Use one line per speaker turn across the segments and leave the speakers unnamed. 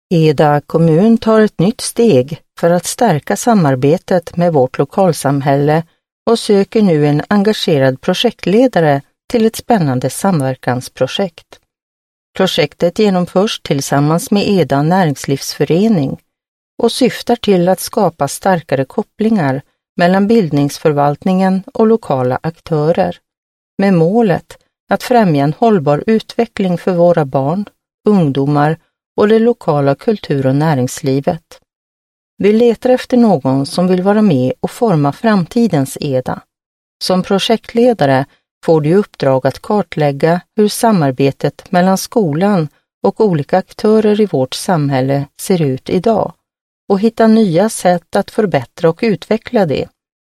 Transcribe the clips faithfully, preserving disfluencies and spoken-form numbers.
Eda kommun tar ett nytt steg för att stärka samarbetet med vårt lokalsamhälle och söker nu en engagerad projektledare till ett spännande samverkansprojekt. Projektet genomförs tillsammans med Eda näringslivsförening och syftar till att skapa starkare kopplingar mellan bildningsförvaltningen och lokala aktörer, med målet att främja en hållbar utveckling för våra barn, ungdomar och det lokala kultur- och näringslivet. Vi letar efter någon som vill vara med och forma framtidens Eda. Som projektledare får du i uppdrag att kartlägga hur samarbetet mellan skolan och olika aktörer i vårt samhälle ser ut idag och hitta nya sätt att förbättra och utveckla det.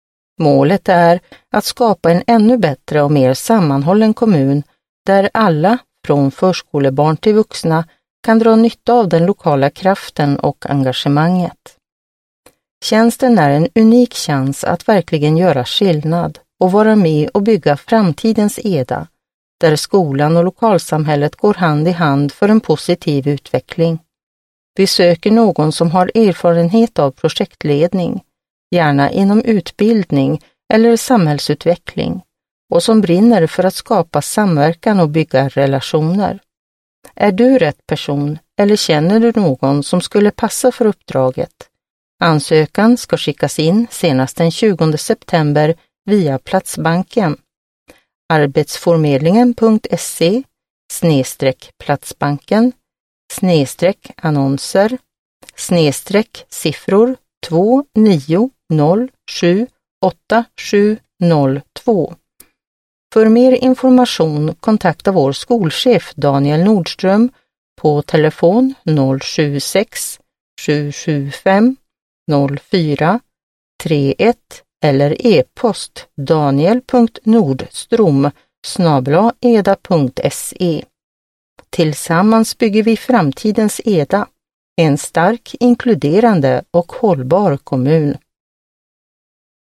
Målet är att skapa en ännu bättre och mer sammanhållen kommun där alla, från förskolebarn till vuxna, kan dra nytta av den lokala kraften och engagemanget. Tjänsten är en unik chans att verkligen göra skillnad och vara med och bygga framtidens Eda, där skolan och lokalsamhället går hand i hand för en positiv utveckling. Vi söker någon som har erfarenhet av projektledning, gärna inom utbildning eller samhällsutveckling, och som brinner för att skapa samverkan och bygga relationer. Är du rätt person eller känner du någon som skulle passa för uppdraget? Ansökan ska skickas in senast den tjugonde september via Platsbanken. arbetsförmedlingen punkt se snedstreck platsbanken snedstreck annonser snedstreck siffror två nio noll sju åtta sju noll två. För mer information kontakta vår skolchef Daniel Nordström på telefon noll sju sex sju sju fem noll fyra tre ett eller e-post daniel punkt nordstrom snabel-a eda punkt se. Tillsammans bygger vi framtidens Eda, en stark, inkluderande och hållbar kommun.